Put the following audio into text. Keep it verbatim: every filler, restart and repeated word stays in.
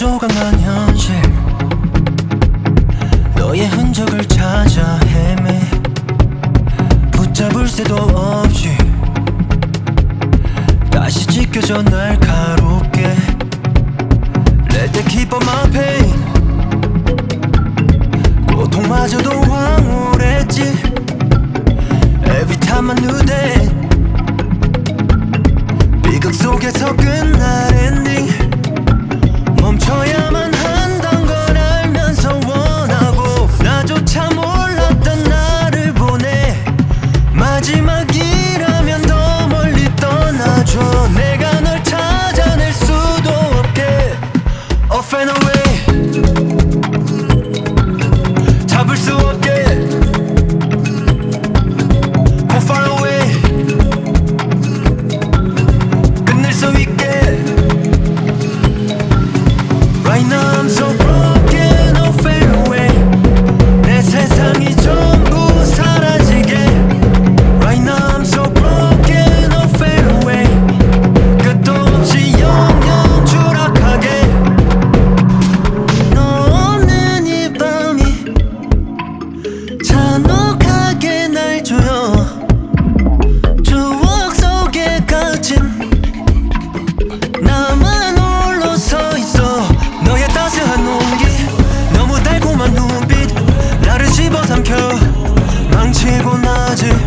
조각난 현실 너의 흔적을 찾아 헤매 붙잡을 새도 없이 다시 찢겨져 날카롭게 Let them keep on my pain 고통마저도 황홀했지 Every time I knew that 비극 속에서 끝날 엔딩 멈춰야만 한단 걸 알면서 원하고 나조차 몰랐던 나를 보내 마지막이라면 더 멀리 떠나줘 내가 널 찾아낼 수도 없게 Off and away 잡을 수 없게 Go far away 끝낼 수 있게 Right now I'm so broken, oh fade away 내 세상이 전부 사라지게 Right now I'm so broken, oh fade away 끝도 없이 영영 추락하게 너 없는 이 밤이 잔혹하게 날 조여 추억 속에 갇힌 나만 홀로 서 있어 너의 따스한 온기 너무 달콤한 눈빛 나를 집어삼켜 망치고 나지